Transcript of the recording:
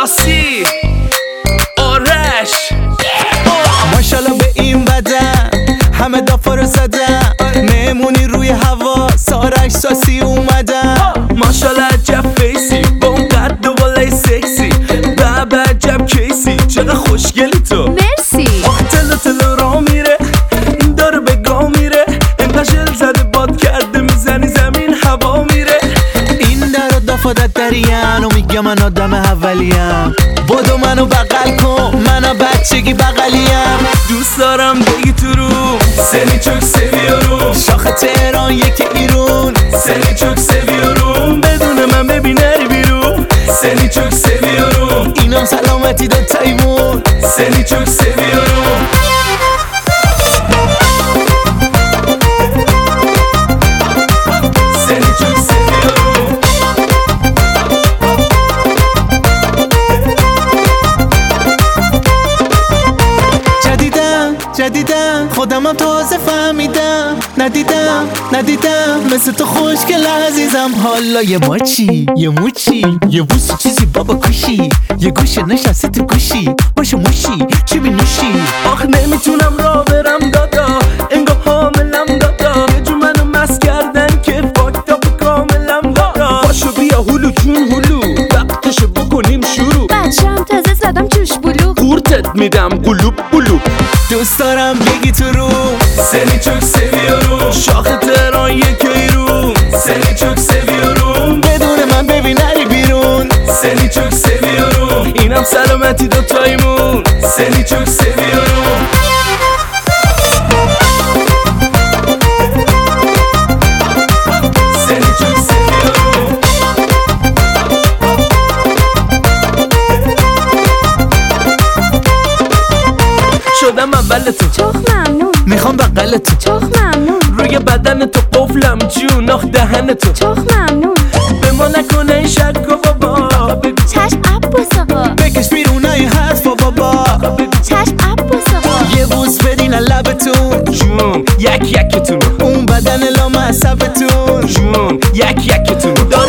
یاسی آرش ماشالله به این بدن همه دافا رو زدن مهمونی روی هوا سارش ساسی اومدن ماشالله عجب فیسی با اون قد و بالای سکسی بابا عجب کیسی چقدر خوشگلی تو مرسی آخ تلو را میره داره به گاه میره انقدر جل زده باد کرده میزنی زمین هوا میره این در و دافادت دریم و میگم من آدم اولیم بدو منو بغل کن منو بچگی بغلیم دوست دارم بگی تو رو سنی چوک سویارو شاخ تهران یک ایرون سنی چوک سویارو بدون من ببین نری بیرون سنی چوک سویارو اینم سلامتی دو تایمون سنی چوک سویارو جدیدم خودمم تازه فهمیدم ندیدم مثل تو خوشگل عزیزم حالا یه ماچی یه موچی یه بوسی چیزی بابا کشی یه گوشه نشستی تو گوشی باشه موشی چی بی نوشی آخ نمیتونم را برم دادا انگار حاملم دادا یه جو منو مست کردن که فاکتاپ کاملم دادا باشو بیا هلو جون هلو وقتشو بکنیم شروع بچم تازه زدم جوش بلو قورتت میدم قلوب قلوب دوست دارم بگی تو رو سنی چوک سویارو شاخ تهران یک ایرون سنی چوک سویارو بدون من ببین نری بیرون سنی چوک سویارو اینم سلامتی دو تایمون سنی چوک سویارو سنی چوک سویارو شدم اول تو چخ ممنون میخوام بغل تو چخ ممنون روی بدن تو قفلم جون آخ دهن تو چخ ممنون به ما نکنه این شک و بابا بگو چشم عباس آقا بکش بیرون این حرف بابا چشم عباس آقا یه بوس بدین لبتون جون یک یکتون اون بدن لامصبتون جون یک یکتون